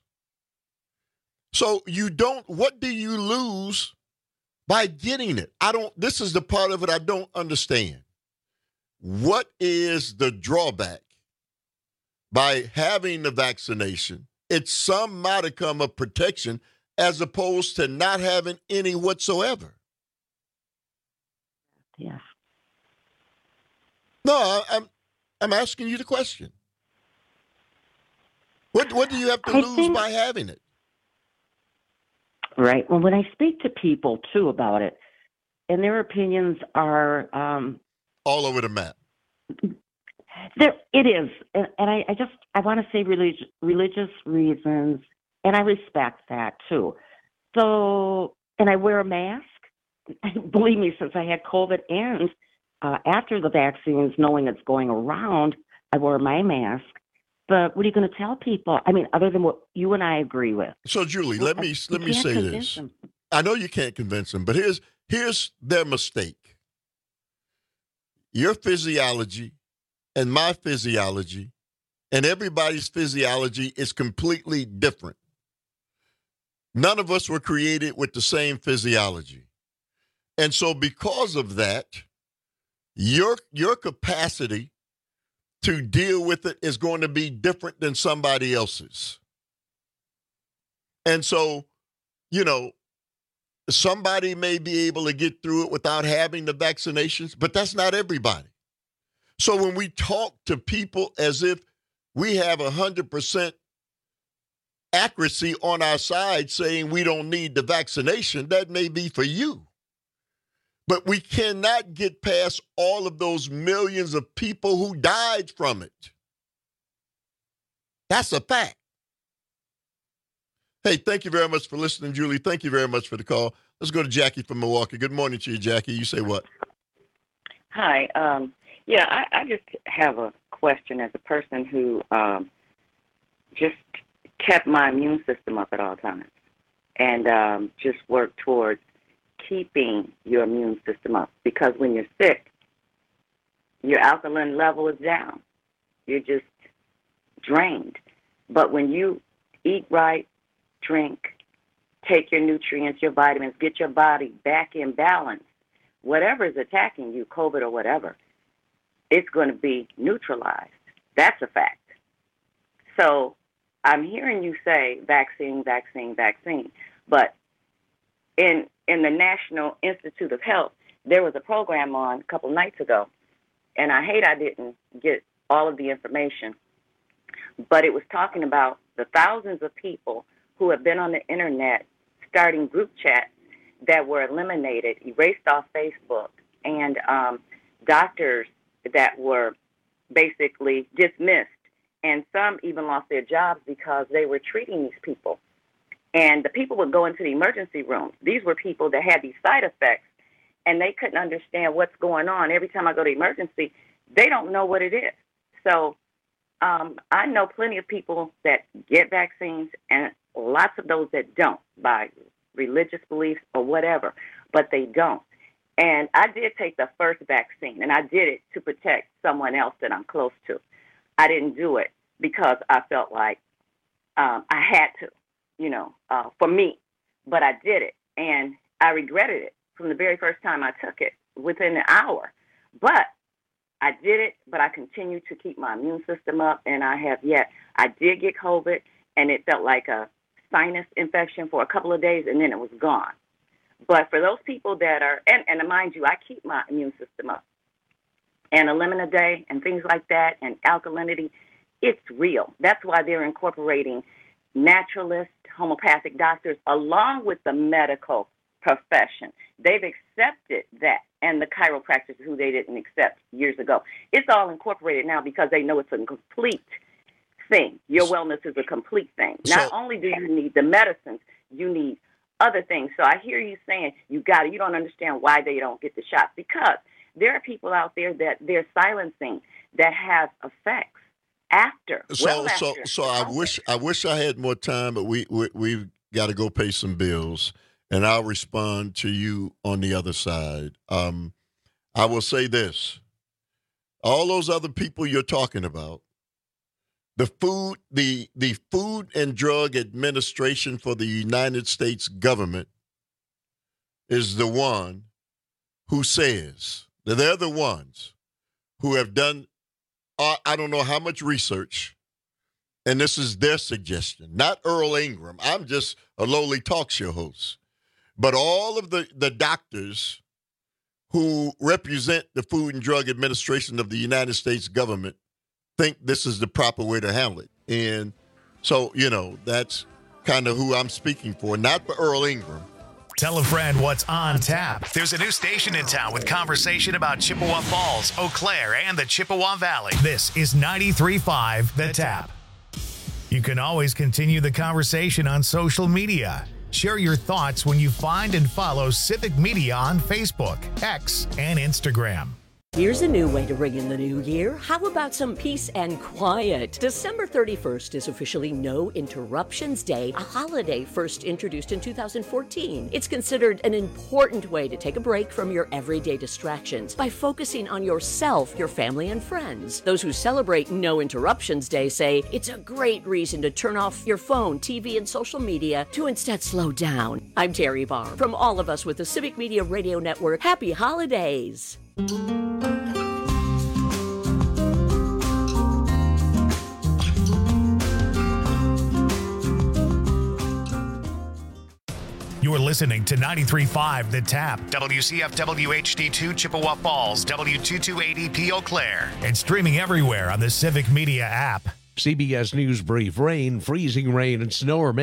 So what do you lose by getting it? This is the part of it I don't understand. What is the drawback by having the vaccination? It's some modicum of protection as opposed to not having any whatsoever. Yes. No, I'm asking you the question. What do you have to lose by having it? Right. Well, when I speak to people, too, about it, and their opinions are... all over the map. It is. And I want to say religious reasons, and I respect that, too. So, and I wear a mask. Believe me, since I had COVID and after the vaccines, knowing it's going around, I wore my mask. But what are you going to tell people? I mean, other than what you and I agree with. So, Julie, let me say this. I know you can't convince them, but here's their mistake. Your physiology and my physiology and everybody's physiology is completely different. None of us were created with the same physiology. And so because of that, your capacity to deal with it is going to be different than somebody else's. And so, somebody may be able to get through it without having the vaccinations, but that's not everybody. So when we talk to people as if we have 100% accuracy on our side saying we don't need the vaccination, that may be for you. But we cannot get past all of those millions of people who died from it. That's a fact. Hey, thank you very much for listening, Julie. Thank you very much for the call. Let's go to Jackie from Milwaukee. Good morning to you, Jackie. You say what? Hi. I just have a question as a person who just kept my immune system up at all times and just worked towards keeping your immune system up. Because when you're sick, your alkaline level is down. You're just drained. But when you eat right, drink, take your nutrients, your vitamins, get your body back in balance, whatever is attacking you, COVID or whatever, it's going to be neutralized. That's a fact. So I'm hearing you say vaccine, vaccine, vaccine. But in the National Institute of Health, there was a program on a couple nights ago, and I hate I didn't get all of the information, but it was talking about the thousands of people who have been on the internet starting group chats that were eliminated, erased off Facebook, and doctors that were basically dismissed. And some even lost their jobs because they were treating these people. And the people would go into the emergency rooms. These were people that had these side effects, and they couldn't understand what's going on. Every time I go to emergency, they don't know what it is. So I know plenty of people that get vaccines and lots of those that don't by religious beliefs or whatever, but they don't. And I did take the first vaccine, and I did it to protect someone else that I'm close to. I didn't do it because I felt like I had to, for me. But I did it, and I regretted it from the very first time I took it within an hour. But I did it, but I continued to keep my immune system up, and I did get COVID, and it felt like a sinus infection for a couple of days, and then it was gone. But for those people that are, and mind you, I keep my immune system up, and a lemon a day and things like that, and alkalinity, it's real. That's why they're incorporating naturalists, homeopathic doctors, along with the medical profession. They've accepted that, and the chiropractors who they didn't accept years ago. It's all incorporated now because they know it's a complete thing. Your wellness is a complete thing. Not only do you need the medicines, you need other things. So I hear you saying you don't understand why they don't get the shots, because there are people out there that they're silencing that have effects after. So I wish I had more time, but we've got to go pay some bills, and I'll respond to you on the other side. I will say this: all those other people you're talking about, the Food and Drug Administration for the United States government is the one who says that they're the ones who have done, I don't know how much research, and this is their suggestion, not Earl Ingram. I'm just a lowly talk show host. But all of the doctors who represent the Food and Drug Administration of the United States government think this is the proper way to handle it. And so, that's kind of who I'm speaking for, not for Earl Ingram. Tell a friend what's on tap. There's a new station in town with conversation about Chippewa Falls, Eau Claire, and the Chippewa Valley. This is 93.5 The Tap. You can always continue the conversation on social media. Share your thoughts when you find and follow Civic Media on Facebook, X, and Instagram. Here's a new way to ring in the new year. How about some peace and quiet? December 31st is officially No Interruptions Day, a holiday first introduced in 2014. It's considered an important way to take a break from your everyday distractions by focusing on yourself, your family, and friends. Those who celebrate No Interruptions Day say it's a great reason to turn off your phone, TV, and social media to instead slow down. I'm Terry Barr. From all of us with the Civic Media Radio Network, happy holidays! listening to 93.5 The Tap, WCFW HD2 Chippewa Falls, W2280P Eau Claire, and streaming everywhere on the Civic Media app. CBS News Brief. Rain, freezing rain, and snow are